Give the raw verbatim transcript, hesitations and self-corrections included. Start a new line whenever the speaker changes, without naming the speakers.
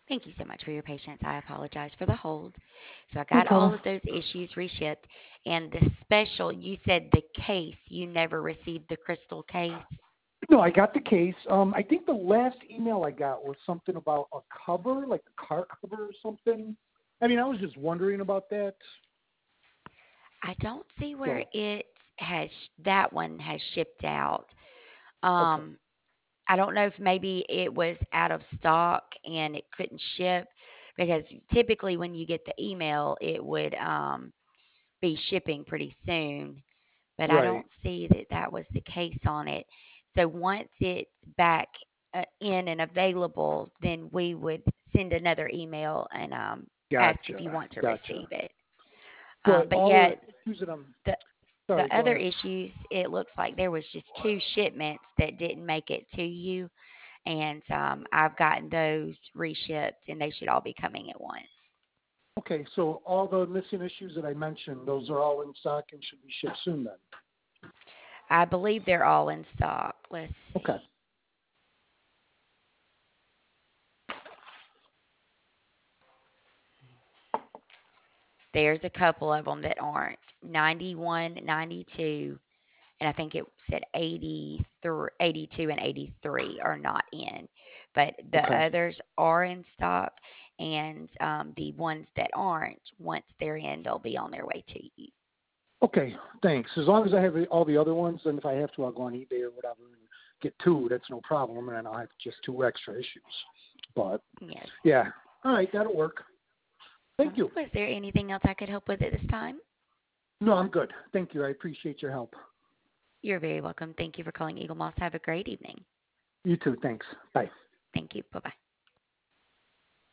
Thank you so much for your patience. I apologize for the hold. So I
No
got all
problem.
of those issues reshipped. And the special, you said the case, you never received the crystal case.
No, I got the case. Um, I think the last email I got was something about a cover, like a car cover or something. I mean, I was just wondering about that.
I don't see where
So,
it has, that one has shipped out.
okay.
Um, I don't know if maybe it was out of stock and it couldn't ship because typically when you get the email, it would um, be shipping pretty soon. But I
Right.
don't see that that was the case on it. So once it's back uh, in and available, then we would send another email and um, ask if
Gotcha.
you want to
Gotcha.
receive it. Um,
But
but
all
yeah,
the issues that I'm,
the
sorry,
the
go
other
ahead.
issues, it looks like there was just two shipments that didn't make it to you, and um, I've gotten those reshipped, and they should all be coming at once.
Okay, so all the missing issues that I mentioned, those are all in stock and should be shipped soon then.
I believe they're all in stock. Let's
Okay.
see. There's a couple of them that aren't. ninety-one, ninety-two, and I think it said eighty-three, eighty-two, and eighty-three are not in. But the
Okay.
others are in stock, and um, the ones that aren't, once they're in, they'll be on their way to you.
Okay, thanks. As long as I have all the other ones, then if I have to, I'll go on eBay or whatever and get two. That's no problem, and then I'll have just two extra issues. But
Yes.
yeah, all right, that'll work.
All
Thank
right.
you.
Was there anything else I could help with at this time?
No, I'm good. Thank you. I appreciate your help.
You're very welcome. Thank you for calling Eagle Moss. Have a great evening.
You too. Thanks. Bye.
Thank you. Bye bye.